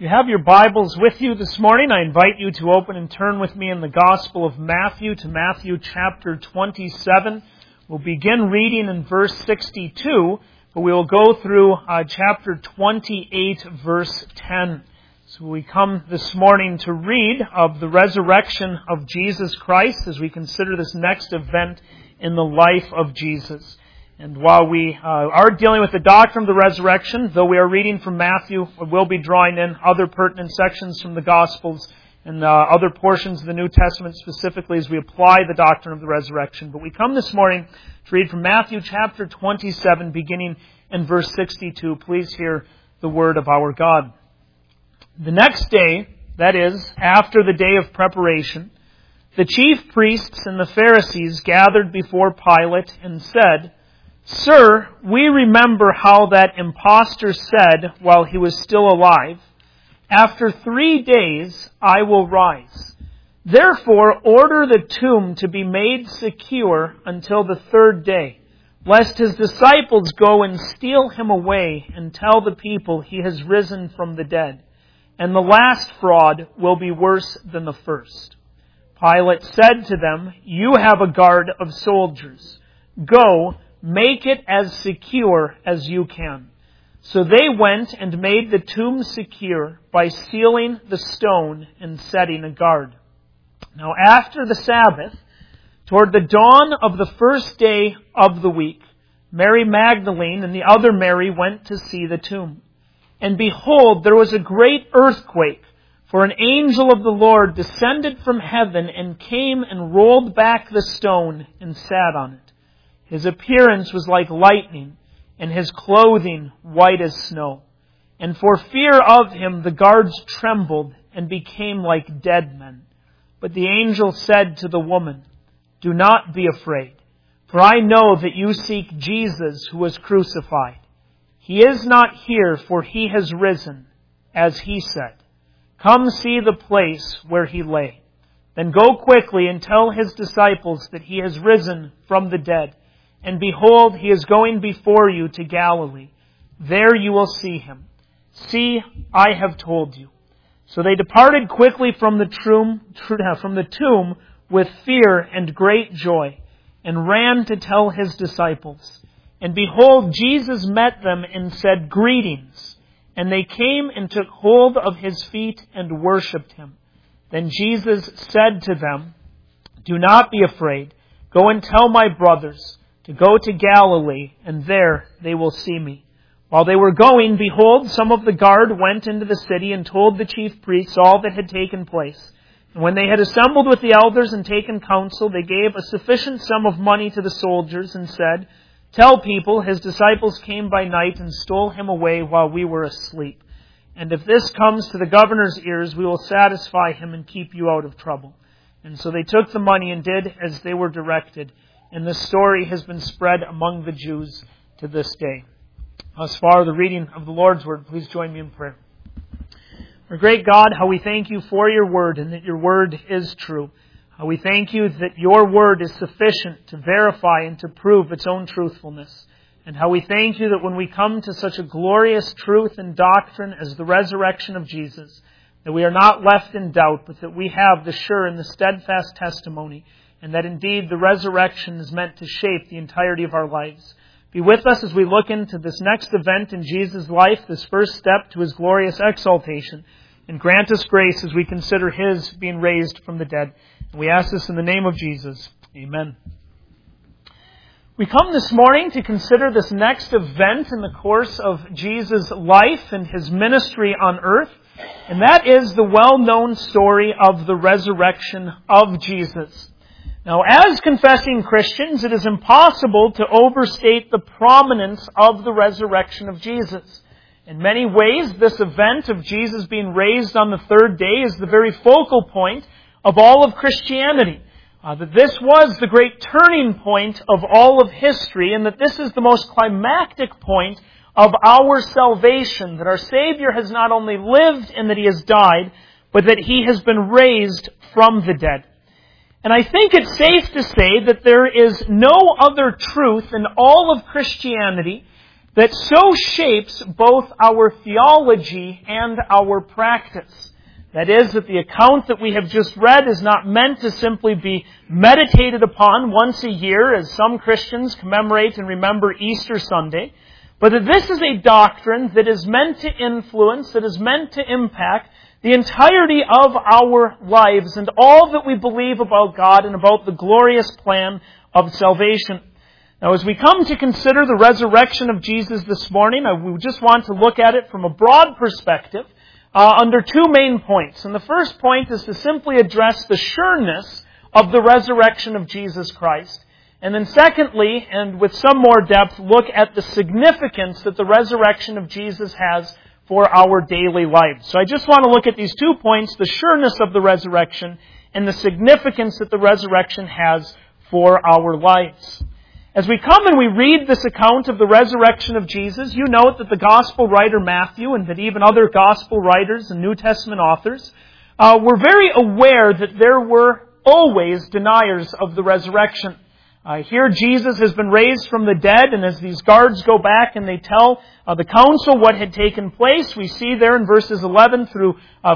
If you have your Bibles with you this morning, I invite you to open and turn with me in the Gospel of Matthew to Matthew chapter 27. We'll begin reading in verse 62, but we will go through chapter 28, verse 10. So we come this morning to read of the resurrection of Jesus Christ as we consider this next event in the life of Jesus. And while we are dealing with the doctrine of the resurrection, though we are reading from Matthew, we will be drawing in other pertinent sections from the Gospels and other portions of the New Testament specifically as we apply the doctrine of the resurrection. But we come this morning to read from Matthew chapter 27, beginning in verse 62. Please hear the word of our God. The next day, that is, after the day of preparation, the chief priests and the Pharisees gathered before Pilate and said, "Sir, we remember how that impostor said while he was still alive, 'After 3 days I will rise.' Therefore order the tomb to be made secure until the 3rd day, lest his disciples go and steal him away and tell the people he has risen from the dead. And the last fraud will be worse than the first." Pilate said to them, "You have a guard of soldiers. Go, make it as secure as you can." So they went and made the tomb secure by sealing the stone and setting a guard. Now after the Sabbath, toward the dawn of the 1st day of the week, Mary Magdalene and the other Mary went to see the tomb. And behold, there was a great earthquake, for an angel of the Lord descended from heaven and came and rolled back the stone and sat on it. His appearance was like lightning, and his clothing white as snow. And for fear of him the guards trembled and became like dead men. But the angel said to the woman, "Do not be afraid, for I know that you seek Jesus who was crucified. He is not here, for he has risen, as he said. Come see the place where he lay. Then go quickly and tell his disciples that he has risen from the dead. And behold, he is going before you to Galilee. There you will see him. See, I have told you." So they departed quickly from the tomb with fear and great joy, and ran to tell his disciples. And behold, Jesus met them and said, "Greetings." And they came and took hold of his feet and worshipped him. Then Jesus said to them, "Do not be afraid. Go and tell my brothers to go to Galilee, and there they will see me." While they were going, behold, some of the guard went into the city and told the chief priests all that had taken place. And when they had assembled with the elders and taken counsel, they gave a sufficient sum of money to the soldiers and said, "Tell people his disciples came by night and stole him away while we were asleep. And if this comes to the governor's ears, we will satisfy him and keep you out of trouble." And so they took the money and did as they were directed. And this story has been spread among the Jews to this day. As far as the reading of the Lord's Word, please join me in prayer. Our great God, how we thank you for your Word and that your Word is true. How we thank you that your Word is sufficient to verify and to prove its own truthfulness. And how we thank you that when we come to such a glorious truth and doctrine as the resurrection of Jesus, that we are not left in doubt, but that we have the sure and the steadfast testimony, and that indeed the resurrection is meant to shape the entirety of our lives. Be with us as we look into this next event in Jesus' life, this first step to his glorious exaltation, and grant us grace as we consider his being raised from the dead. And we ask this in the name of Jesus. Amen. We come this morning to consider this next event in the course of Jesus' life and his ministry on earth, and that is the well-known story of the resurrection of Jesus. Now, as confessing Christians, it is impossible to overstate the prominence of the resurrection of Jesus. In many ways, this event of Jesus being raised on the 3rd day is the very focal point of all of Christianity. That this was the great turning point of all of history, and that this is the most climactic point of our salvation, that our Savior has not only lived and that he has died, but that he has been raised from the dead. And I think it's safe to say that there is no other truth in all of Christianity that so shapes both our theology and our practice. That is, that the account that we have just read is not meant to simply be meditated upon once a year as some Christians commemorate and remember Easter Sunday, but that this is a doctrine that is meant to influence, that is meant to impact the entirety of our lives and all that we believe about God and about the glorious plan of salvation. Now, as we come to consider the resurrection of Jesus this morning, we just want to look at it from a broad perspective under two main points. And the first point is to simply address the sureness of the resurrection of Jesus Christ. And then secondly, and with some more depth, look at the significance that the resurrection of Jesus has for our daily lives. So I just want to look at these 2 points, the sureness of the resurrection and the significance that the resurrection has for our lives. As we come and we read this account of the resurrection of Jesus, you note that the Gospel writer Matthew and that even other Gospel writers and New Testament authors were very aware that there were always deniers of the resurrection. Here Jesus has been raised from the dead, and as these guards go back and they tell the council what had taken place, we see there in verses 11 through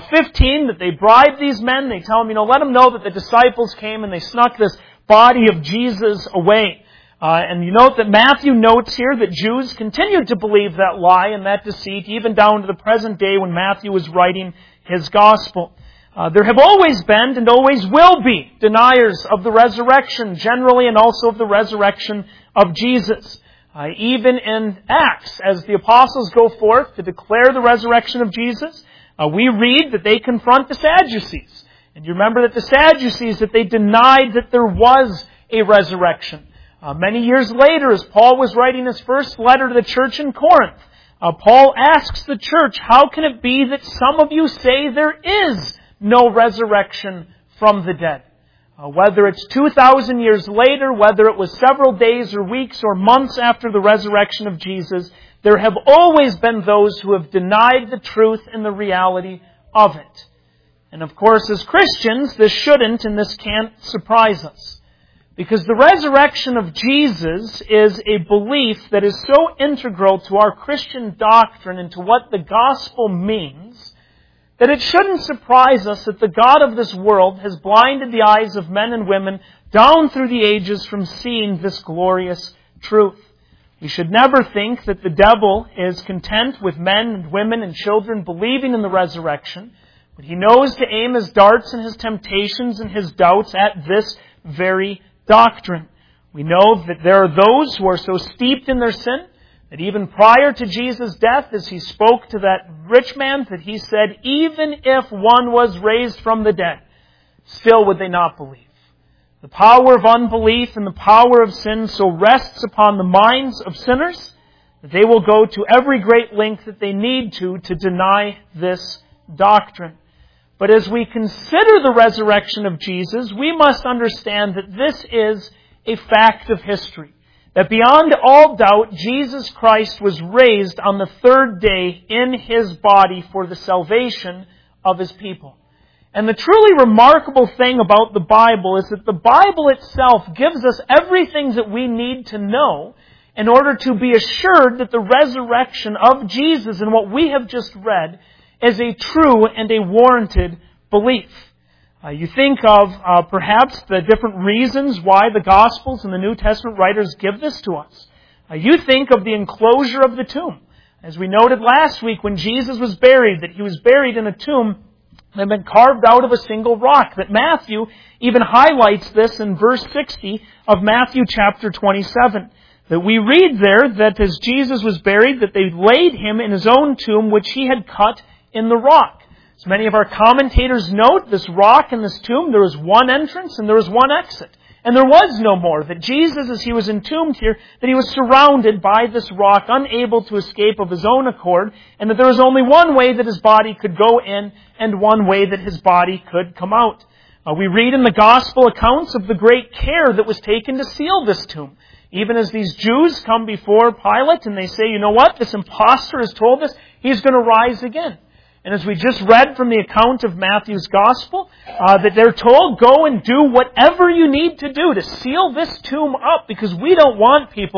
15 that they bribe these men. They tell them, let them know that the disciples came and they snuck this body of Jesus away. And you note that Matthew notes here that Jews continued to believe that lie and that deceit even down to the present day when Matthew was writing his gospel. There have always been and always will be deniers of the resurrection generally and also of the resurrection of Jesus. Even in Acts, as the apostles go forth to declare the resurrection of Jesus, we read that they confront the Sadducees. And you remember that the Sadducees, that they denied that there was a resurrection. Many years later, as Paul was writing his first letter to the church in Corinth, Paul asks the church, how can it be that some of you say there is no resurrection from the dead? Whether it's 2,000 years later, whether it was several days or weeks or months after the resurrection of Jesus, there have always been those who have denied the truth and the reality of it. And of course, as Christians, this shouldn't and this can't surprise us. Because the resurrection of Jesus is a belief that is so integral to our Christian doctrine and to what the gospel means, that it shouldn't surprise us that the God of this world has blinded the eyes of men and women down through the ages from seeing this glorious truth. We should never think that the devil is content with men and women and children believing in the resurrection, but he knows to aim his darts and his temptations and his doubts at this very doctrine. We know that there are those who are so steeped in their sin that even prior to Jesus' death, as he spoke to that rich man, that he said, even if one was raised from the dead, still would they not believe. The power of unbelief and the power of sin so rests upon the minds of sinners that they will go to every great length that they need to deny this doctrine. But as we consider the resurrection of Jesus, we must understand that this is a fact of history. That beyond all doubt, Jesus Christ was raised on the third day in His body for the salvation of His people. And the truly remarkable thing about the Bible is that the Bible itself gives us everything that we need to know in order to be assured that the resurrection of Jesus and what we have just read is a true and a warranted belief. You think of perhaps the different reasons why the Gospels and the New Testament writers give this to us. You think of the enclosure of the tomb. As we noted last week when Jesus was buried, that He was buried in a tomb that had been carved out of a single rock. That Matthew even highlights this in verse 60 of Matthew chapter 27. That we read there that as Jesus was buried, that they laid Him in His own tomb, which He had cut in the rock. As many of our commentators note, this rock in this tomb, there was one entrance and there was one exit. And there was no more. That Jesus, as He was entombed here, that He was surrounded by this rock, unable to escape of His own accord, and that there was only one way that His body could go in and one way that His body could come out. We read in the Gospel accounts of the great care that was taken to seal this tomb. Even as these Jews come before Pilate and they say, you know what, this impostor has told us He's going to rise again. And as we just read from the account of Matthew's Gospel, that they're told, go and do whatever you need to do to seal this tomb up, because we don't want people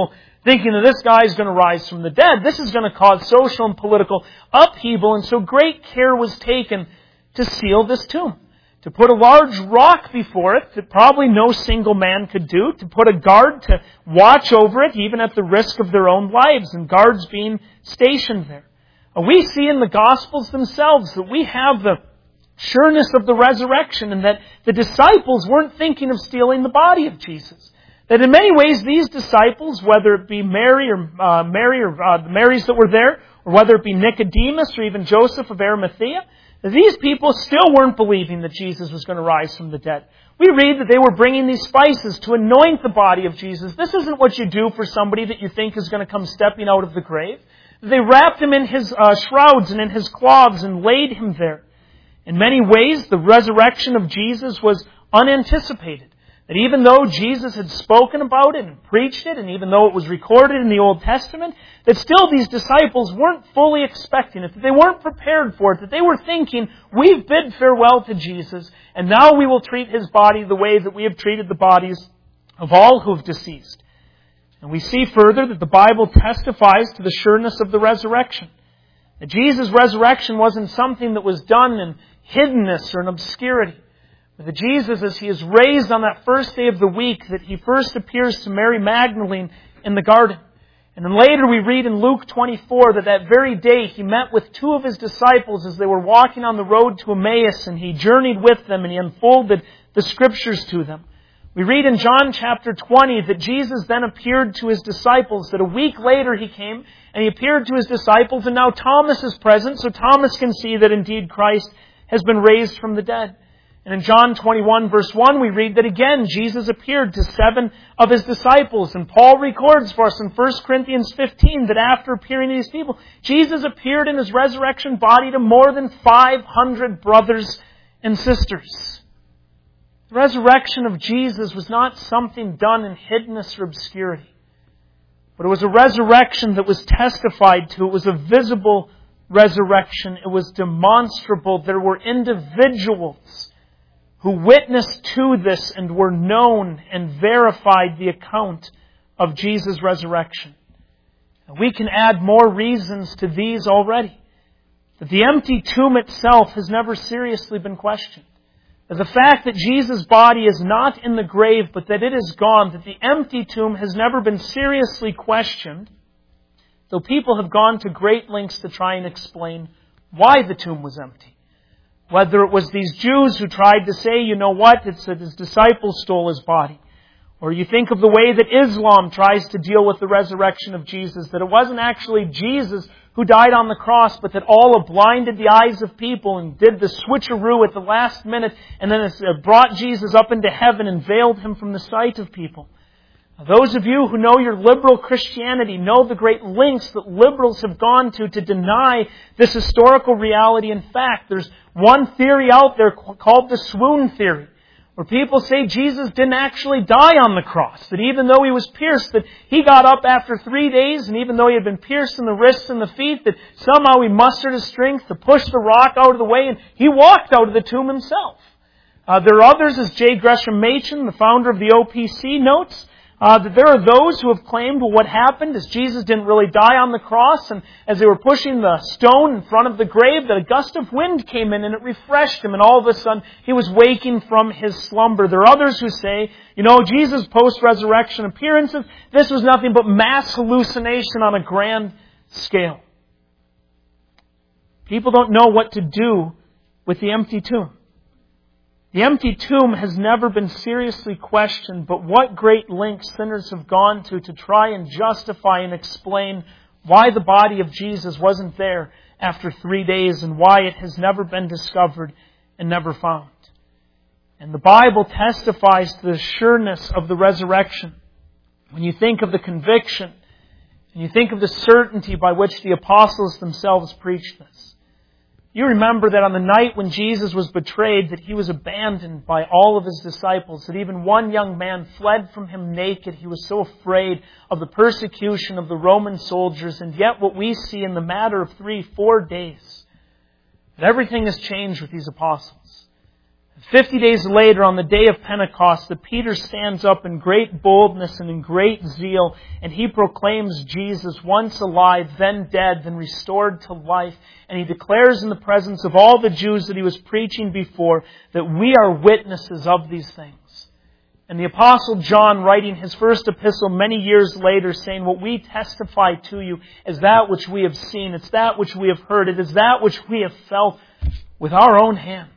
thinking that this guy is going to rise from the dead. This is going to cause social and political upheaval, and so great care was taken to seal this tomb. To put a large rock before it that probably no single man could do, to put a guard to watch over it, even at the risk of their own lives, and guards being stationed there. We see in the Gospels themselves that we have the sureness of the resurrection, and that the disciples weren't thinking of stealing the body of Jesus. That in many ways these disciples, whether it be Mary or the Marys that were there, or whether it be Nicodemus or even Joseph of Arimathea, these people still weren't believing that Jesus was going to rise from the dead. We read that they were bringing these spices to anoint the body of Jesus. This isn't what you do for somebody that you think is going to come stepping out of the grave. They wrapped him in his shrouds and in his cloths and laid him there. In many ways, the resurrection of Jesus was unanticipated. That even though Jesus had spoken about it and preached it, and even though it was recorded in the Old Testament, that still these disciples weren't fully expecting it, that they weren't prepared for it, that they were thinking, we've bid farewell to Jesus, and now we will treat His body the way that we have treated the bodies of all who have deceased. And we see further that the Bible testifies to the sureness of the resurrection. That Jesus' resurrection wasn't something that was done in hiddenness or in obscurity. But that Jesus, as He is raised on that first day of the week, that He first appears to Mary Magdalene in the garden. And then later we read in Luke 24 that very day He met with two of His disciples as they were walking on the road to Emmaus, and He journeyed with them and He unfolded the Scriptures to them. We read in John chapter 20 that Jesus then appeared to His disciples, that a week later He came and He appeared to His disciples, and now Thomas is present, so Thomas can see that indeed Christ has been raised from the dead. And in John 21 verse 1 we read that again Jesus appeared to 7 of His disciples. And Paul records for us in 1 Corinthians 15 that after appearing to these people, Jesus appeared in His resurrection body to more than 500 brothers and sisters. The resurrection of Jesus was not something done in hiddenness or obscurity, but it was a resurrection that was testified to. It was a visible resurrection. It was demonstrable. There were individuals who witnessed to this and were known and verified the account of Jesus' resurrection. And we can add more reasons to these already. That the empty tomb itself has never seriously been questioned. That the fact that Jesus' body is not in the grave, but that it is gone, that the empty tomb has never been seriously questioned, though people have gone to great lengths to try and explain why the tomb was empty. Whether it was these Jews who tried to say, you know what, it's that His disciples stole His body. Or you think of the way that Islam tries to deal with the resurrection of Jesus, that it wasn't actually Jesus who died on the cross, but that Allah blinded the eyes of people and did the switcheroo at the last minute, and then it brought Jesus up into heaven and veiled Him from the sight of people. Those of you who know your liberal Christianity know the great lengths that liberals have gone to deny this historical reality. In fact, there's one theory out there called the swoon theory, where people say Jesus didn't actually die on the cross, that even though He was pierced, that He got up after 3 days, and even though He had been pierced in the wrists and the feet, that somehow He mustered His strength to push the rock out of the way, and He walked out of the tomb Himself. There are others, as J. Gresham Machen, the founder of the OPC, notes, that there are those who have claimed, well, what happened is Jesus didn't really die on the cross, and as they were pushing the stone in front of the grave, that a gust of wind came in and it refreshed Him, and all of a sudden He was waking from His slumber. There are others who say, Jesus' post-resurrection appearances, this was nothing but mass hallucination on a grand scale. People don't know what to do with the empty tomb. The empty tomb has never been seriously questioned, but what great lengths sinners have gone to try and justify and explain why the body of Jesus wasn't there after 3 days and why it has never been discovered and never found. And the Bible testifies to the sureness of the resurrection. When you think of the conviction, and you think of the certainty by which the apostles themselves preached this. You remember that on the night when Jesus was betrayed, that He was abandoned by all of His disciples, that even one young man fled from Him naked. He was so afraid of the persecution of the Roman soldiers. And yet what we see in the matter of 3-4 days, that everything has changed with these apostles. 50 days later, on the day of Pentecost, that Peter stands up in great boldness and in great zeal, and he proclaims Jesus, once alive, then dead, then restored to life. And he declares in the presence of all the Jews that he was preaching before that we are witnesses of these things. And the Apostle John, writing his first epistle many years later, saying, what we testify to you is that which we have seen, it's that which we have heard, it is that which we have felt with our own hands.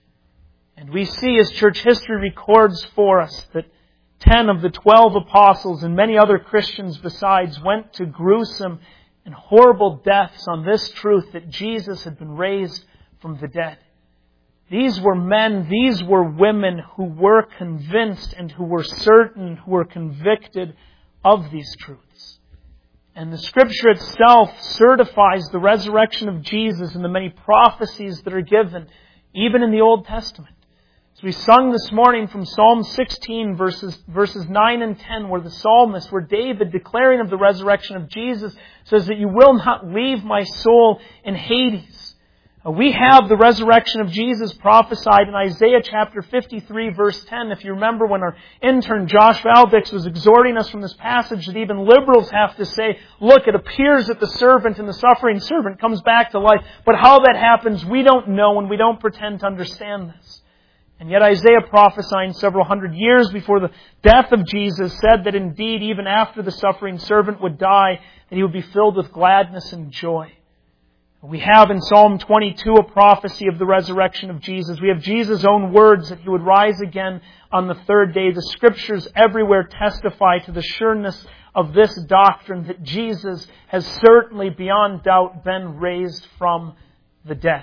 And we see, as church history records for us, that 10 of the 12 apostles and many other Christians besides went to gruesome and horrible deaths on this truth that Jesus had been raised from the dead. These were men, these were women who were convinced and who were certain, who were convicted of these truths. And the Scripture itself certifies the resurrection of Jesus and the many prophecies that are given, even in the Old Testament. So we sung this morning from Psalm 16, verses 9 and 10, where the psalmist, where David, declaring of the resurrection of Jesus, says that you will not leave my soul in Hades. We have the resurrection of Jesus prophesied in Isaiah chapter 53, verse 10. If you remember when our intern Josh Valdix was exhorting us from this passage, that even liberals have to say, look, it appears that the servant and the suffering servant comes back to life. But how that happens, we don't know, and we don't pretend to understand this. And yet Isaiah, prophesying several hundred years before the death of Jesus, said that indeed, even after the suffering servant would die, that he would be filled with gladness and joy. We have in Psalm 22 a prophecy of the resurrection of Jesus. We have Jesus' own words that He would rise again on the third day. The Scriptures everywhere testify to the sureness of this doctrine that Jesus has certainly, beyond doubt, been raised from the dead.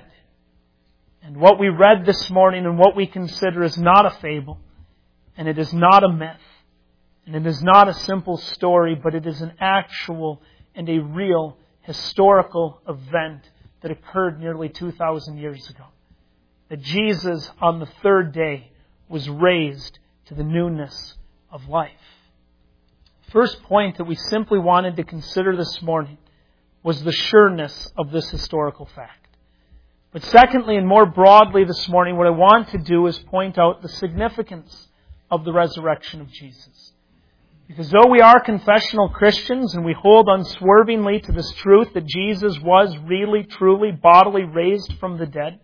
And what we read this morning and what we consider is not a fable, and it is not a myth, and it is not a simple story, but it is an actual and a real historical event that occurred nearly 2,000 years ago. That Jesus, on the third day, was raised to the newness of life. First point that we simply wanted to consider this morning was the sureness of this historical fact. But secondly, and more broadly this morning, what I want to do is point out the significance of the resurrection of Jesus. Because though we are confessional Christians and we hold unswervingly to this truth that Jesus was really, truly, bodily raised from the dead,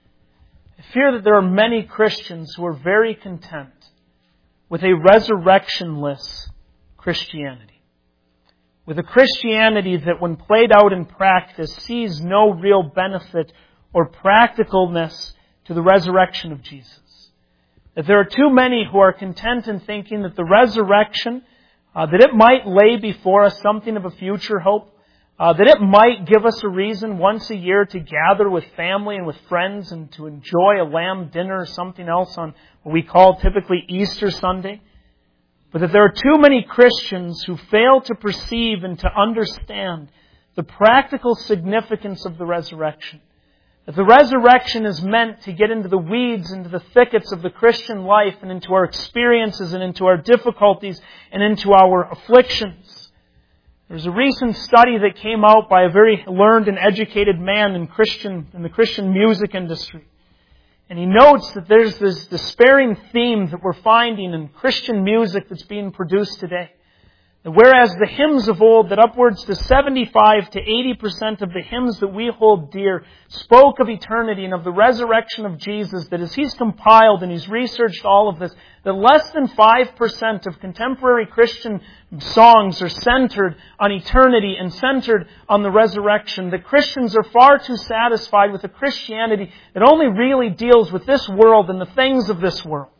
I fear that there are many Christians who are very content with a resurrectionless Christianity. With a Christianity that, when played out in practice, sees no real benefit or practicalness to the resurrection of Jesus. That there are too many who are content in thinking that the resurrection, that it might lay before us something of a future hope, that it might give us a reason once a year to gather with family and with friends and to enjoy a lamb dinner or something else on what we call typically Easter Sunday. But that there are too many Christians who fail to perceive and to understand the practical significance of the resurrection. That the resurrection is meant to get into the weeds, into the thickets of the Christian life and into our experiences and into our difficulties and into our afflictions. There's a recent study that came out by a very learned and educated man in the Christian music industry. And he notes that there's this despairing theme that we're finding in Christian music that's being produced today. Whereas the hymns of old, that upwards to 75 to 80% of the hymns that we hold dear spoke of eternity and of the resurrection of Jesus, that as he's compiled and he's researched all of this, that less than 5% of contemporary Christian songs are centered on eternity and centered on the resurrection. That Christians are far too satisfied with a Christianity that only really deals with this world and the things of this world.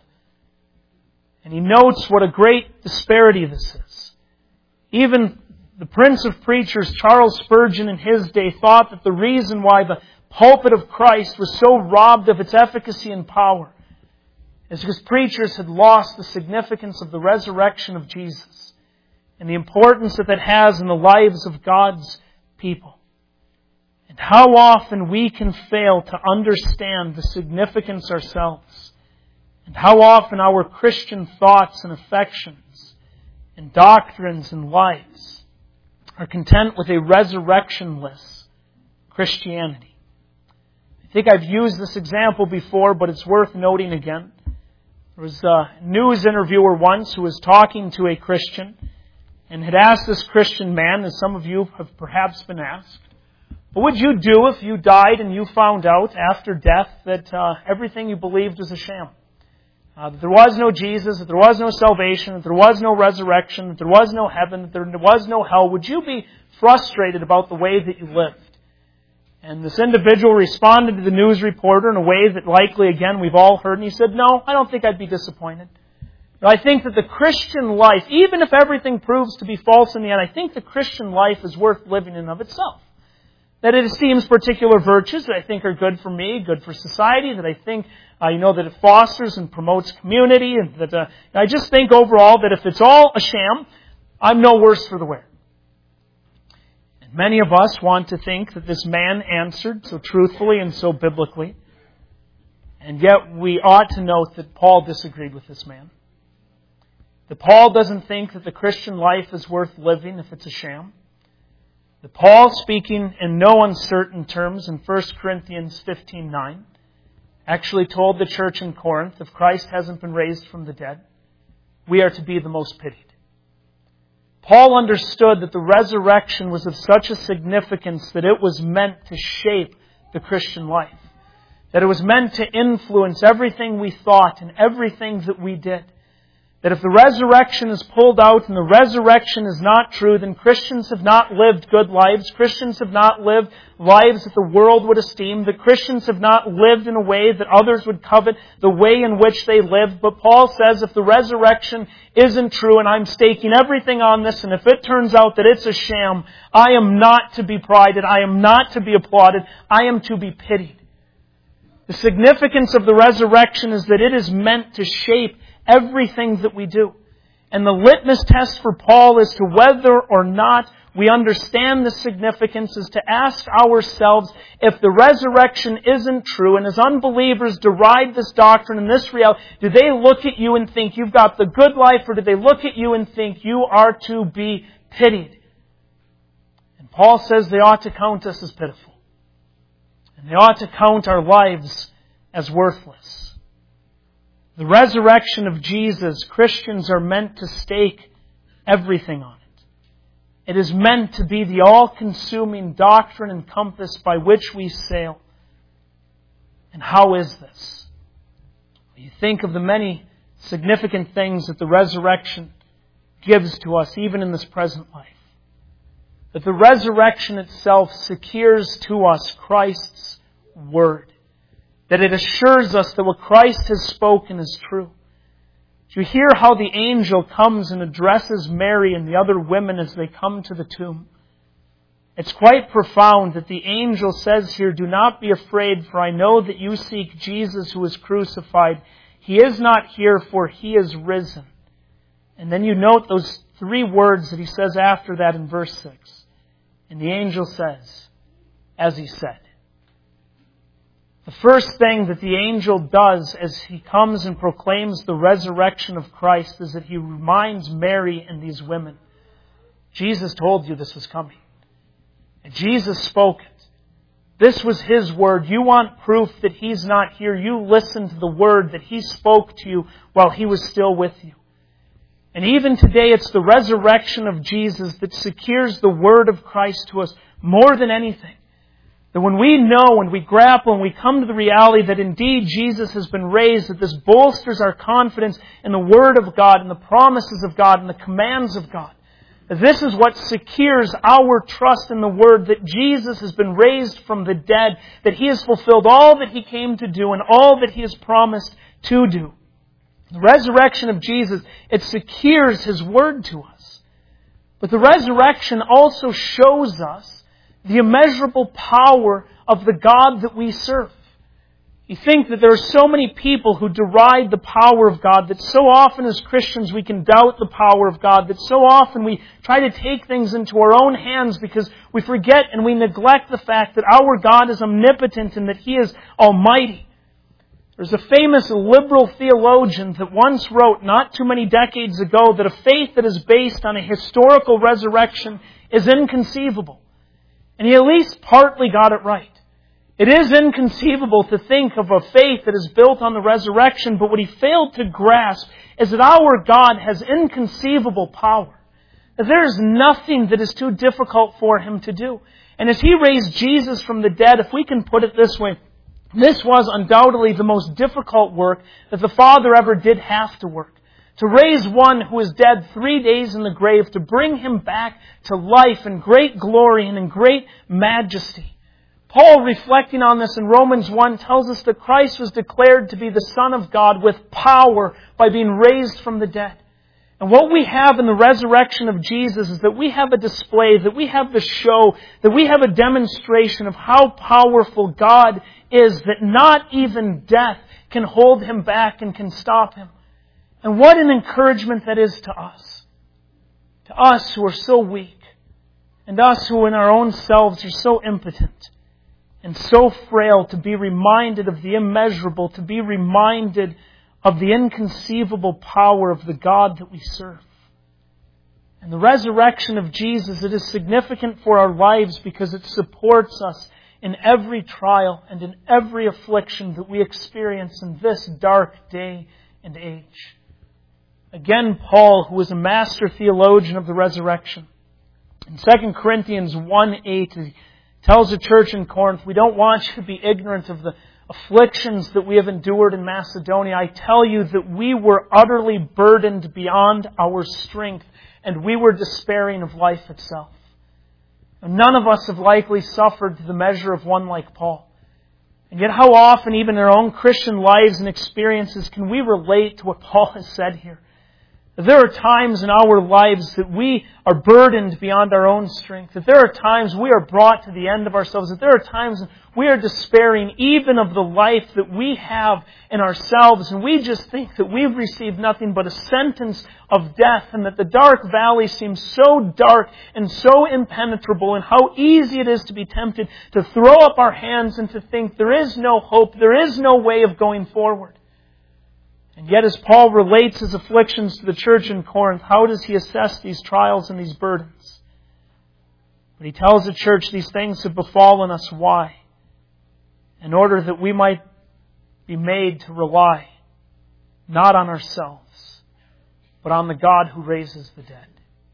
And he notes what a great disparity this is. Even the Prince of Preachers, Charles Spurgeon, in his day, thought that the reason why the pulpit of Christ was so robbed of its efficacy and power is because preachers had lost the significance of the resurrection of Jesus and the importance that it has in the lives of God's people. And how often we can fail to understand the significance ourselves, and how often our Christian thoughts and affections and doctrines and lives are content with a resurrectionless Christianity. I I think I've used this example before, but it's worth noting again. There was a news interviewer once who was talking to a Christian and had asked this Christian man, as some of you have perhaps been asked, what would you do if you died and you found out after death that everything you believed was a sham? That there was no Jesus, that there was no salvation, that there was no resurrection, that there was no heaven, that there was no hell. Would you be frustrated about the way that you lived? And this individual responded to the news reporter in a way that likely, again, we've all heard. And he said, no, I don't think I'd be disappointed. But I think that the Christian life, even if everything proves to be false in the end, I think the Christian life is worth living in of itself. That it esteems particular virtues that I think are good for me, good for society, that I think, that it fosters and promotes community, and that I just think overall that if it's all a sham, I'm no worse for the wear. And many of us want to think that this man answered so truthfully and so biblically, and yet we ought to note that Paul disagreed with this man. That Paul doesn't think that the Christian life is worth living if it's a sham. That Paul, speaking in no uncertain terms in 1 Corinthians 15:9, actually told the church in Corinth, if Christ hasn't been raised from the dead, we are to be the most pitied. Paul understood that the resurrection was of such a significance that it was meant to shape the Christian life. That it was meant to influence everything we thought and everything that we did. That if the resurrection is pulled out and the resurrection is not true, then Christians have not lived good lives. Christians have not lived lives that the world would esteem. That Christians have not lived in a way that others would covet the way in which they lived. But Paul says if the resurrection isn't true, and I'm staking everything on this, and if it turns out that it's a sham, I am not to be prided. I am not to be applauded. I am to be pitied. The significance of the resurrection is that it is meant to shape everything that we do. And the litmus test for Paul as to whether or not we understand the significance is to ask ourselves if the resurrection isn't true, and as unbelievers deride this doctrine and this reality, do they look at you and think you've got the good life, or do they look at you and think you are to be pitied? And Paul says they ought to count us as pitiful. And they ought to count our lives as worthless. The resurrection of Jesus, Christians are meant to stake everything on it. It is meant to be the all-consuming doctrine and compass by which we sail. And how is this? You think of the many significant things that the resurrection gives to us, even in this present life. That the resurrection itself secures to us Christ's Word. That it assures us that what Christ has spoken is true. Do you hear how the angel comes and addresses Mary and the other women as they come to the tomb? It's quite profound that the angel says here, do not be afraid, for I know that you seek Jesus who was crucified. He is not here, for He is risen. And then you note those three words that He says after that in verse 6. And the angel says, as He said. The first thing that the angel does as he comes and proclaims the resurrection of Christ is that he reminds Mary and these women, Jesus told you this was coming. And Jesus spoke it. This was His word. You want proof that He's not here. You listen to the word that He spoke to you while He was still with you. And even today it's the resurrection of Jesus that secures the word of Christ to us more than anything. That when we know and we grapple and we come to the reality that indeed Jesus has been raised, that this bolsters our confidence in the Word of God and the promises of God and the commands of God. That this is what secures our trust in the Word, that Jesus has been raised from the dead, that He has fulfilled all that He came to do and all that He has promised to do. The resurrection of Jesus, it secures His Word to us. But the resurrection also shows us the immeasurable power of the God that we serve. You think that there are so many people who deride the power of God, that so often as Christians we can doubt the power of God, that so often we try to take things into our own hands because we forget and we neglect the fact that our God is omnipotent and that He is almighty. There's a famous liberal theologian that once wrote, not too many decades ago, that a faith that is based on a historical resurrection is inconceivable. And he at least partly got it right. It is inconceivable to think of a faith that is built on the resurrection, but what he failed to grasp is that our God has inconceivable power. That there is nothing that is too difficult for Him to do. And as He raised Jesus from the dead, if we can put it this way, this was undoubtedly the most difficult work that the Father ever did have to work. To raise one who is dead 3 days in the grave, to bring him back to life in great glory and in great majesty. Paul, reflecting on this in Romans 1, tells us that Christ was declared to be the Son of God with power by being raised from the dead. And what we have in the resurrection of Jesus is that we have a display, that we have the show, that we have a demonstration of how powerful God is, that not even death can hold Him back and can stop Him. And what an encouragement that is to us. To us who are so weak, and us who in our own selves are so impotent and so frail, to be reminded of the immeasurable, to be reminded of the inconceivable power of the God that we serve. And the resurrection of Jesus, it is significant for our lives because it supports us in every trial and in every affliction that we experience in this dark day and age. Again, Paul, who was a master theologian of the resurrection, in 2 Corinthians 1:8, he tells the church in Corinth, we don't want you to be ignorant of the afflictions that we have endured in Macedonia. I tell you that we were utterly burdened beyond our strength, and we were despairing of life itself. And none of us have likely suffered to the measure of one like Paul. And yet how often, even in our own Christian lives and experiences, can we relate to what Paul has said here? There are times in our lives that we are burdened beyond our own strength. That there are times we are brought to the end of ourselves. That there are times we are despairing even of the life that we have in ourselves. And we just think that we've received nothing but a sentence of death. And that the dark valley seems so dark and so impenetrable. And how easy it is to be tempted to throw up our hands and to think there is no hope. There is no way of going forward. And yet as Paul relates his afflictions to the church in Corinth, how does he assess these trials and these burdens? But he tells the church these things have befallen us. Why? In order that we might be made to rely not on ourselves, but on the God who raises the dead.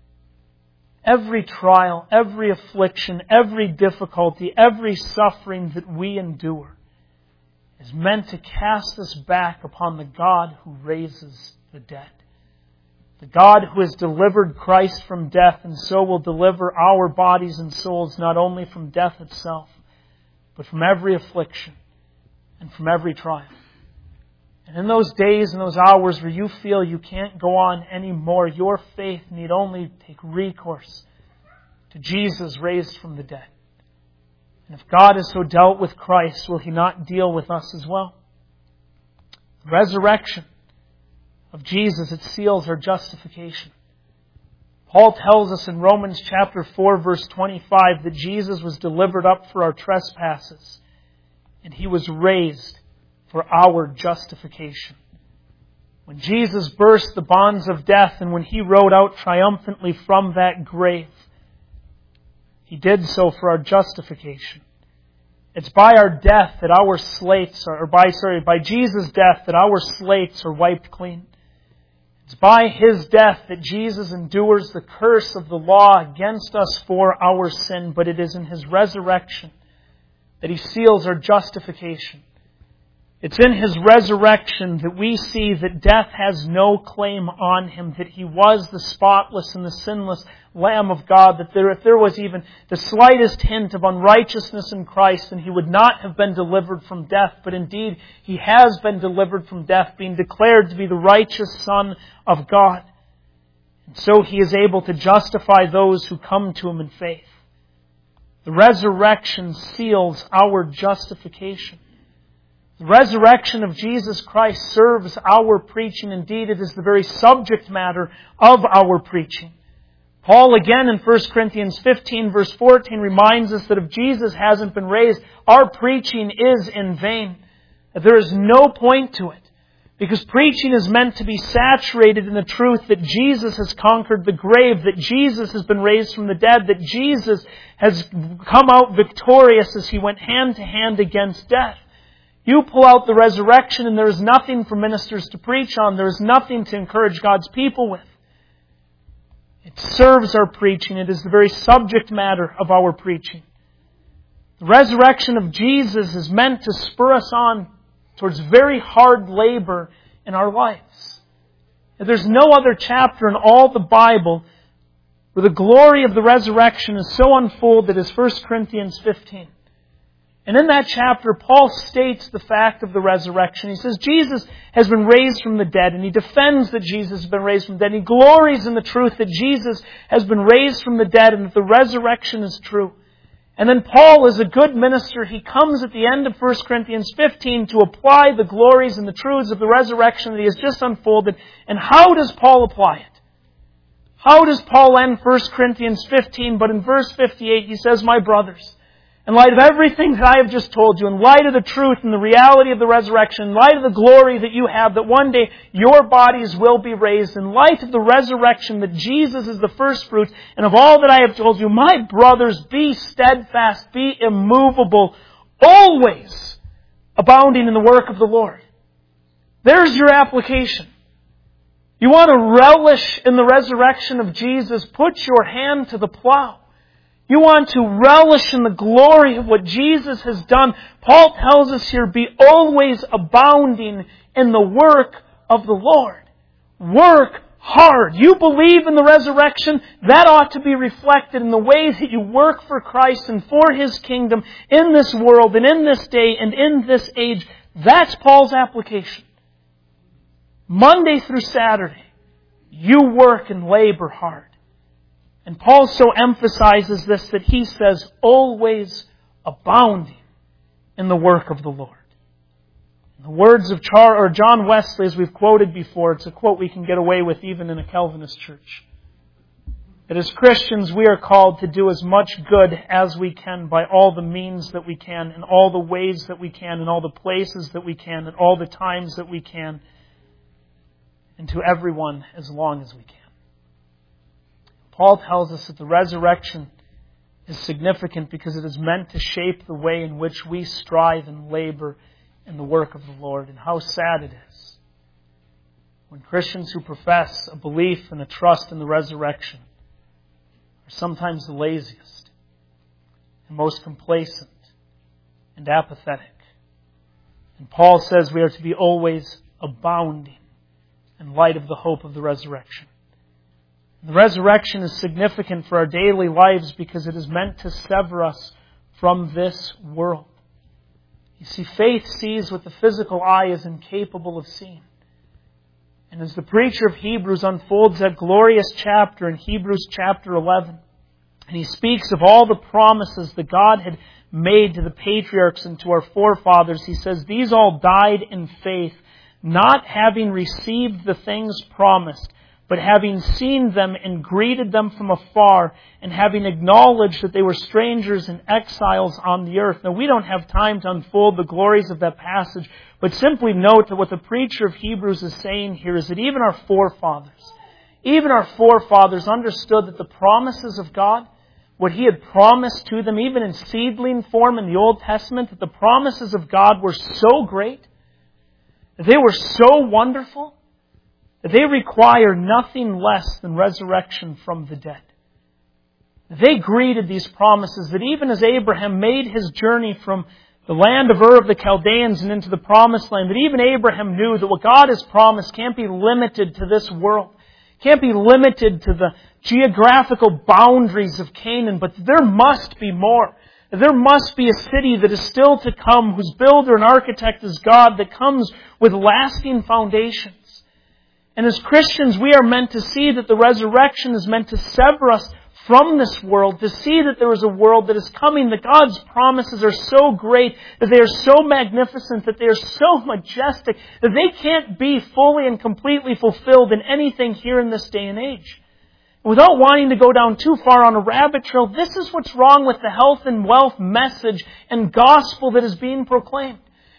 Every trial, every affliction, every difficulty, every suffering that we endure is meant to cast us back upon the God who raises the dead. The God who has delivered Christ from death and so will deliver our bodies and souls not only from death itself, but from every affliction and from every trial. And in those days and those hours where you feel you can't go on anymore, your faith need only take recourse to Jesus raised from the dead. And if God has so dealt with Christ, will He not deal with us as well? The resurrection of Jesus, it seals our justification. Paul tells us in Romans chapter 4, verse 25, that Jesus was delivered up for our trespasses, and He was raised for our justification. When Jesus burst the bonds of death, and when He rode out triumphantly from that grave, He did so for our justification. It's by our death that our slates are, by Jesus' death that our slates are wiped clean. It's by His death that Jesus endures the curse of the law against us for our sin, but it is in His resurrection that He seals our justification. It's in His resurrection that we see that death has no claim on Him, that He was the spotless and the sinless Lamb of God, that if there was even the slightest hint of unrighteousness in Christ, then He would not have been delivered from death, but indeed He has been delivered from death, being declared to be the righteous Son of God. And so He is able to justify those who come to Him in faith. The resurrection seals our justification. The resurrection of Jesus Christ serves our preaching. Indeed, it is the very subject matter of our preaching. Paul again in 1 Corinthians 15 verse 14 reminds us that if Jesus hasn't been raised, our preaching is in vain. There is no point to it. Because preaching is meant to be saturated in the truth that Jesus has conquered the grave, that Jesus has been raised from the dead, that Jesus has come out victorious as He went hand to hand against death. You pull out the resurrection and there is nothing for ministers to preach on. There is nothing to encourage God's people with. It serves our preaching. It is the very subject matter of our preaching. The resurrection of Jesus is meant to spur us on towards very hard labor in our lives. There's no other chapter in all the Bible where the glory of the resurrection is so unfolded as 1 Corinthians 15. And in that chapter, Paul states the fact of the resurrection. He says Jesus has been raised from the dead, and he defends that Jesus has been raised from the dead. And he glories in the truth that Jesus has been raised from the dead and that the resurrection is true. And then Paul, as a good minister, he comes at the end of 1 Corinthians 15 to apply the glories and the truths of the resurrection that he has just unfolded. And how does Paul apply it? How does Paul end 1 Corinthians 15? But in verse 58 he says, "My brothers, in light of everything that I have just told you, in light of the truth and the reality of the resurrection, in light of the glory that you have, that one day your bodies will be raised, in light of the resurrection, that Jesus is the first fruits, and of all that I have told you, my brothers, be steadfast, be immovable, always abounding in the work of the Lord." There's your application. You want to relish in the resurrection of Jesus, put your hand to the plow. You want to relish in the glory of what Jesus has done. Paul tells us here, be always abounding in the work of the Lord. Work hard. You believe in the resurrection, that ought to be reflected in the ways that you work for Christ and for His kingdom in this world and in this day and in this age. That's Paul's application. Monday through Saturday, you work and labor hard. And Paul so emphasizes this that he says, always abounding in the work of the Lord. In the words of John Wesley, as we've quoted before, it's a quote we can get away with even in a Calvinist church. That as Christians we are called to do as much good as we can by all the means that we can, in all the ways that we can, in all the places that we can, in all the times that we can, and to everyone as long as we can. Paul tells us that the resurrection is significant because it is meant to shape the way in which we strive and labor in the work of the Lord. And how sad it is when Christians who profess a belief and a trust in the resurrection are sometimes the laziest and most complacent and apathetic. And Paul says we are to be always abounding in light of the hope of the resurrection. The resurrection is significant for our daily lives because it is meant to sever us from this world. You see, faith sees what the physical eye is incapable of seeing. And as the preacher of Hebrews unfolds that glorious chapter in Hebrews chapter 11, and he speaks of all the promises that God had made to the patriarchs and to our forefathers, he says, "These all died in faith, not having received the things promised, but having seen them and greeted them from afar, and having acknowledged that they were strangers and exiles on the earth." Now, we don't have time to unfold the glories of that passage, but simply note that what the preacher of Hebrews is saying here is that even our forefathers understood that the promises of God, what He had promised to them, even in seedling form in the Old Testament, that the promises of God were so great, that they were so wonderful, they require nothing less than resurrection from the dead. They greeted these promises that even as Abraham made his journey from the land of Ur of the Chaldeans and into the promised land, that even Abraham knew that what God has promised can't be limited to this world, can't be limited to the geographical boundaries of Canaan, but there must be more. There must be a city that is still to come, whose builder and architect is God, that comes with lasting foundations. And as Christians, we are meant to see that the resurrection is meant to sever us from this world, to see that there is a world that is coming, that God's promises are so great, that they are so magnificent, that they are so majestic, that they can't be fully and completely fulfilled in anything here in this day and age. Without wanting to go down too far on a rabbit trail, this is what's wrong with the health and wealth message and gospel that is being proclaimed.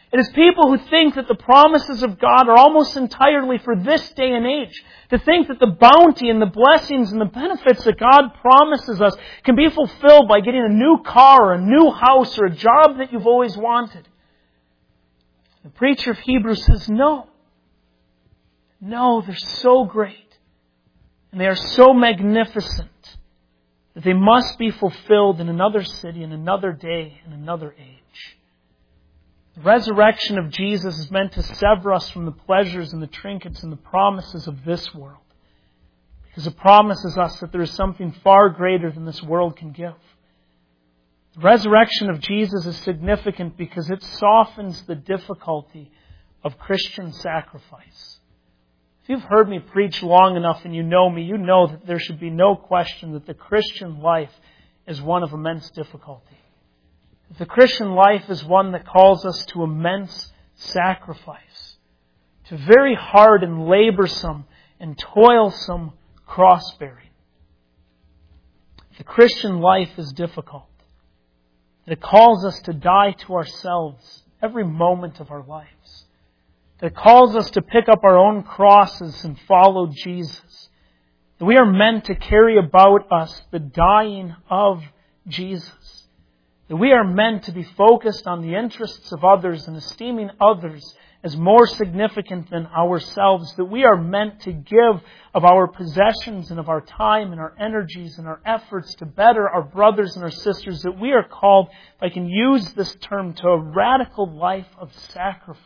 It is people who think that the promises of God are almost entirely for this day and age. To think that the bounty and the blessings and the benefits that God promises us can be fulfilled by getting a new car or a new house or a job that you've always wanted. The preacher of Hebrews says, no. No, they're so great. And they are so magnificent that they must be fulfilled in another city, in another day, in another age. The resurrection of Jesus is meant to sever us from the pleasures and the trinkets and the promises of this world. Because it promises us that there is something far greater than this world can give. The resurrection of Jesus is significant because it softens the difficulty of Christian sacrifice. If you've heard me preach long enough and you know me, you know that there should be no question that the Christian life is one of immense difficulty. The Christian life is one that calls us to immense sacrifice, to very hard and laborsome and toilsome cross-bearing. The Christian life is difficult. It calls us to die to ourselves every moment of our lives. It calls us to pick up our own crosses and follow Jesus. That we are meant to carry about us the dying of Jesus. That we are meant to be focused on the interests of others and esteeming others as more significant than ourselves. That we are meant to give of our possessions and of our time and our energies and our efforts to better our brothers and our sisters. That we are called, if I can use this term, to a radical life of sacrifice.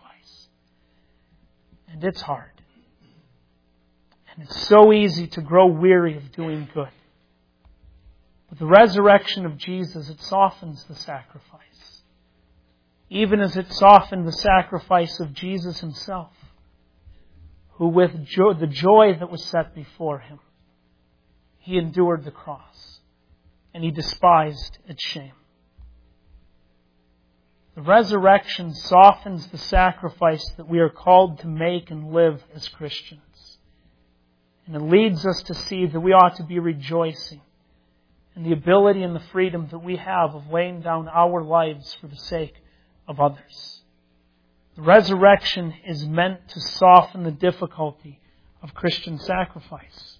And it's hard. And it's so easy to grow weary of doing good. With the resurrection of Jesus, it softens the sacrifice. Even as it softened the sacrifice of Jesus Himself, who with the joy that was set before Him, He endured the cross, and He despised its shame. The resurrection softens the sacrifice that we are called to make and live as Christians. And it leads us to see that we ought to be rejoicing and the ability and the freedom that we have of laying down our lives for the sake of others. The resurrection is meant to soften the difficulty of Christian sacrifice.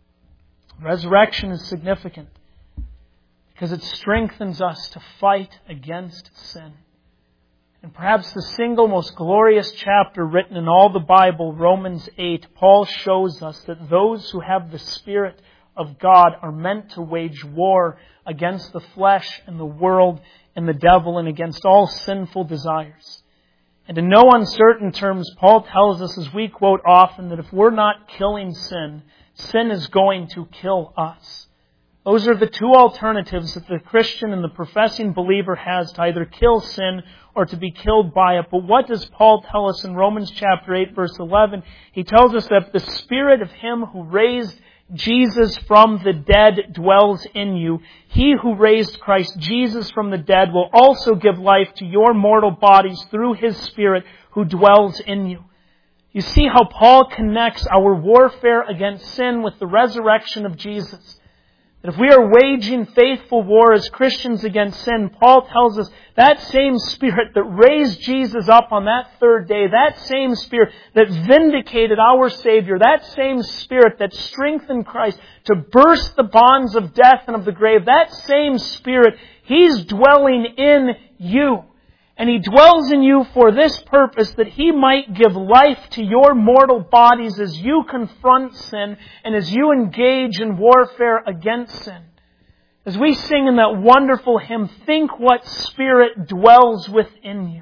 Resurrection is significant because it strengthens us to fight against sin. And perhaps the single most glorious chapter written in all the Bible, Romans 8, Paul shows us that those who have the Spirit of God are meant to wage war against the flesh and the world and the devil and against all sinful desires. And in no uncertain terms, Paul tells us, as we quote often, that if we're not killing sin, sin is going to kill us. Those are the two alternatives that the Christian and the professing believer has, to either kill sin or to be killed by it. But what does Paul tell us in Romans chapter 8, verse 11? He tells us that the Spirit of Him who raised Jesus from the dead dwells in you. He who raised Christ Jesus from the dead will also give life to your mortal bodies through His Spirit who dwells in you. You see how Paul connects our warfare against sin with the resurrection of Jesus. That if we are waging faithful war as Christians against sin, Paul tells us that same Spirit that raised Jesus up on that third day, that same Spirit that vindicated our Savior, that same Spirit that strengthened Christ to burst the bonds of death and of the grave, that same Spirit, He's dwelling in you. And He dwells in you for this purpose, that He might give life to your mortal bodies as you confront sin and as you engage in warfare against sin. As we sing in that wonderful hymn, think what Spirit dwells within you.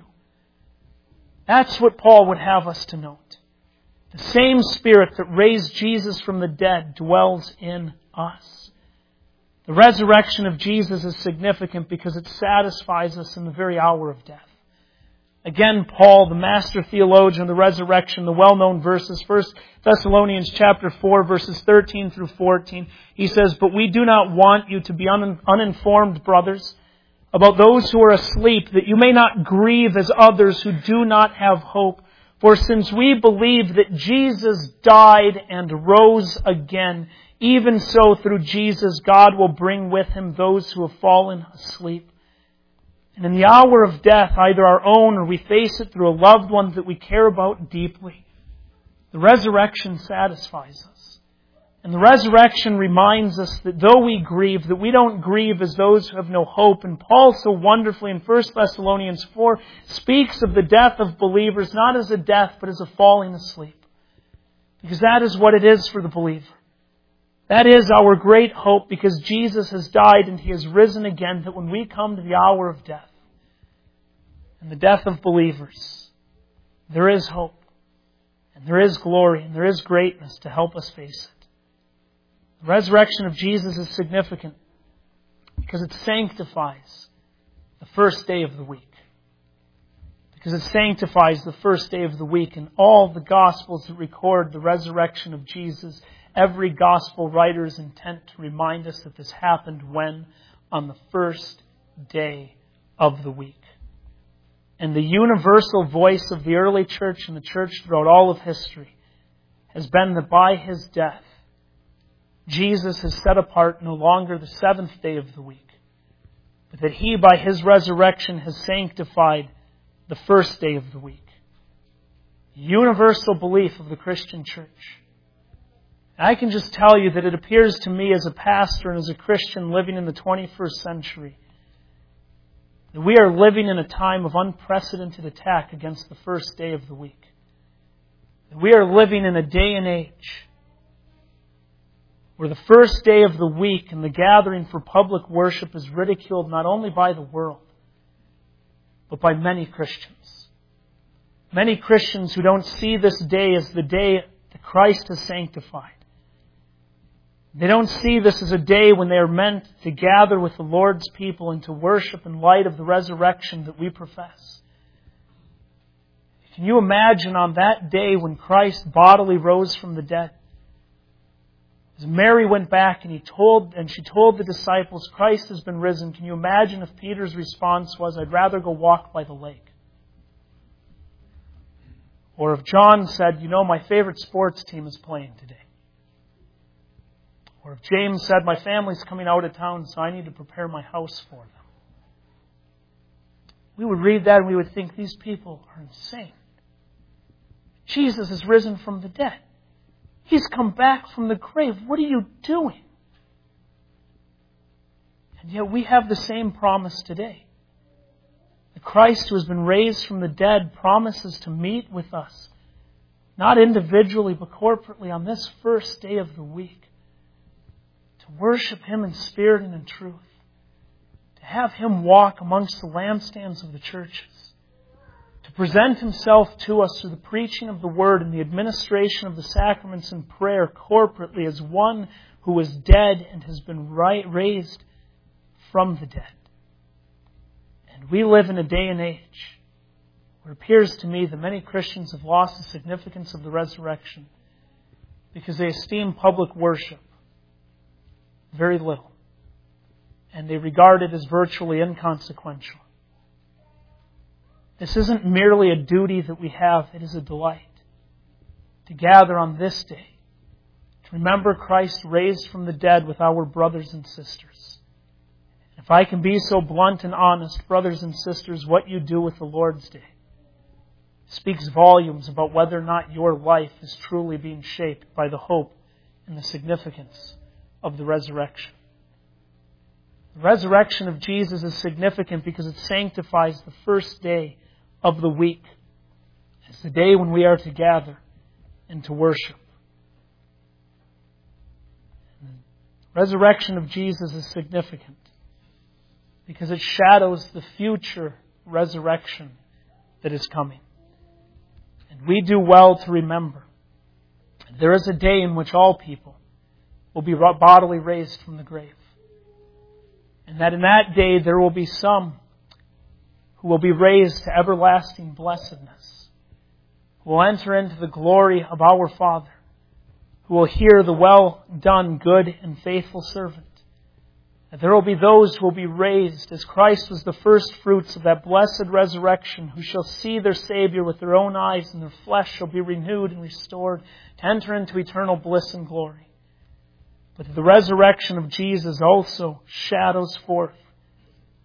That's what Paul would have us to note. The same Spirit that raised Jesus from the dead dwells in us. The resurrection of Jesus is significant because it satisfies us in the very hour of death. Again, Paul, the master theologian of the resurrection, the well-known verses, 1 Thessalonians chapter 4, verses 13 through 14, he says, "But we do not want you to be uninformed, brothers, about those who are asleep, that you may not grieve as others who do not have hope. For since we believe that Jesus died and rose again, even so through Jesus God will bring with Him those who have fallen asleep. And in the hour of death, either our own or we face it through a loved one that we care about deeply, the resurrection satisfies us. And the resurrection reminds us that though we grieve, that we don't grieve as those who have no hope. And Paul so wonderfully in 1 Thessalonians 4 speaks of the death of believers not as a death, but as a falling asleep. Because that is what it is for the believer. That is our great hope, because Jesus has died and He has risen again, that when we come to the hour of death and the death of believers, there is hope and there is glory and there is greatness to help us face it. The resurrection of Jesus is significant because it sanctifies the first day of the week. Because it sanctifies the first day of the week. And all the Gospels that record the resurrection of Jesus, every Gospel writer is intent to remind us that this happened when? On the first day of the week. And the universal voice of the early church and the church throughout all of history has been that by His death, Jesus is set apart no longer the seventh day of the week, but that He, by His resurrection, has sanctified the first day of the week. Universal belief of the Christian church. I can just tell you that it appears to me as a pastor and as a Christian living in the 21st century that we are living in a time of unprecedented attack against the first day of the week. That we are living in a day and age where the first day of the week and the gathering for public worship is ridiculed not only by the world, but by many Christians. Many Christians who don't see this day as the day that Christ has sanctified. They don't see this as a day when they are meant to gather with the Lord's people and to worship in light of the resurrection that we profess. Can you imagine on that day when Christ bodily rose from the dead? As Mary went back and she told the disciples, Christ has been risen. Can you imagine if Peter's response was, I'd rather go walk by the lake? Or if John said, my favorite sports team is playing today. Or if James said, my family's coming out of town, so I need to prepare my house for them. We would read that and we would think, these people are insane. Jesus is risen from the dead. He's come back from the grave. What are you doing? And yet we have the same promise today. The Christ who has been raised from the dead promises to meet with us, not individually but corporately on this first day of the week, to worship Him in spirit and in truth, to have Him walk amongst the lampstands of the churches, to present Himself to us through the preaching of the Word and the administration of the sacraments and prayer corporately as one who was dead and has been raised from the dead. And we live in a day and age where it appears to me that many Christians have lost the significance of the resurrection because they esteem public worship very little, and they regard it as virtually inconsequential. This isn't merely a duty that we have, it is a delight to gather on this day, to remember Christ raised from the dead with our brothers and sisters. If I can be so blunt and honest, brothers and sisters, what you do with the Lord's Day speaks volumes about whether or not your life is truly being shaped by the hope and the significance of the resurrection. The resurrection of Jesus is significant because it sanctifies the first day of the week. It's the day when we are to gather and to worship. The resurrection of Jesus is significant because it shadows the future resurrection that is coming. And we do well to remember there is a day in which all people will be bodily raised from the grave. And that in that day there will be some who will be raised to everlasting blessedness, who will enter into the glory of our Father, who will hear the well done, good and faithful servant. And there will be those who will be raised as Christ was the first fruits of that blessed resurrection, who shall see their Savior with their own eyes, and their flesh shall be renewed and restored to enter into eternal bliss and glory. But the resurrection of Jesus also shadows forth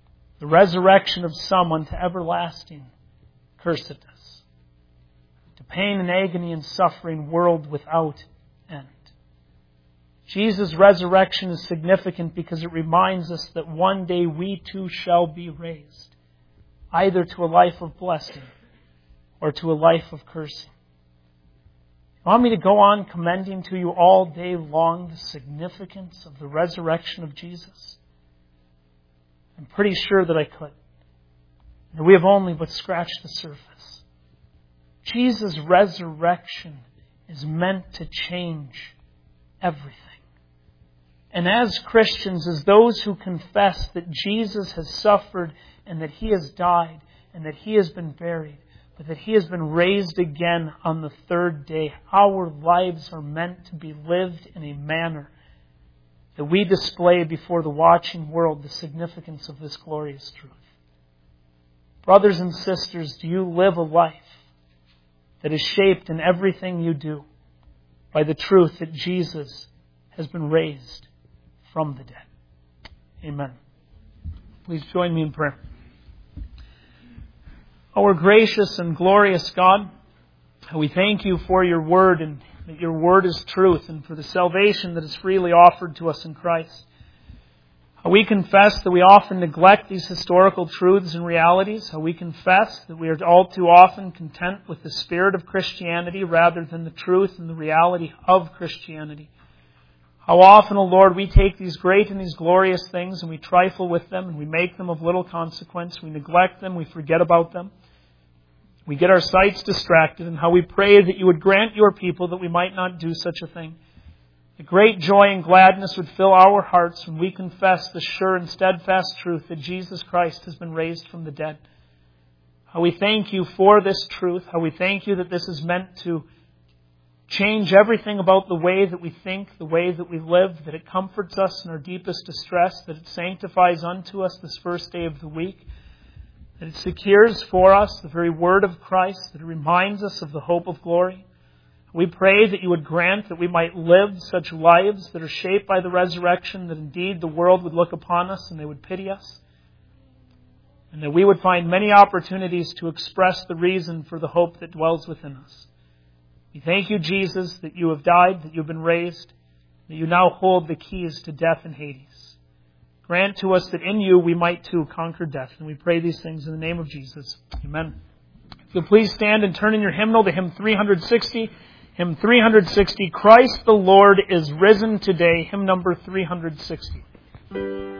the resurrection of someone to everlasting cursedness, to pain and agony and suffering, world without end. Jesus' resurrection is significant because it reminds us that one day we too shall be raised, either to a life of blessing or to a life of cursing. You want me to go on commending to you all day long the significance of the resurrection of Jesus? I'm pretty sure that I could. And we have only but scratched the surface. Jesus' resurrection is meant to change everything. And as Christians, as those who confess that Jesus has suffered and that He has died and that He has been buried, but that He has been raised again on the third day, our lives are meant to be lived in a manner that we display before the watching world the significance of this glorious truth. Brothers and sisters, do you live a life that is shaped in everything you do by the truth that Jesus has been raised from the dead? Amen. Please join me in prayer. Our gracious and glorious God, we thank You for Your Word, and that Your Word is truth, and for the salvation that is freely offered to us in Christ. We confess that we often neglect these historical truths and realities. We confess that we are all too often content with the spirit of Christianity rather than the truth and the reality of Christianity. How often, O Lord, we take these great and these glorious things and we trifle with them and we make them of little consequence. We neglect them. We forget about them. We get our sights distracted, and how we pray that You would grant Your people that we might not do such a thing. The great joy and gladness would fill our hearts when we confess the sure and steadfast truth that Jesus Christ has been raised from the dead. How we thank You for this truth. How we thank You that this is meant to change everything about the way that we think, the way that we live, that it comforts us in our deepest distress, that it sanctifies unto us this first day of the week, that it secures for us the very word of Christ, that it reminds us of the hope of glory. We pray that You would grant that we might live such lives that are shaped by the resurrection, that indeed the world would look upon us and they would pity us, and that we would find many opportunities to express the reason for the hope that dwells within us. We thank You, Jesus, that You have died, that You have been raised, that You now hold the keys to death and Hades. Grant to us that in You we might too conquer death. And we pray these things in the name of Jesus. Amen. If you'll please stand and turn in your hymnal to hymn 360. Hymn 360, Christ the Lord is risen today. Hymn number 360.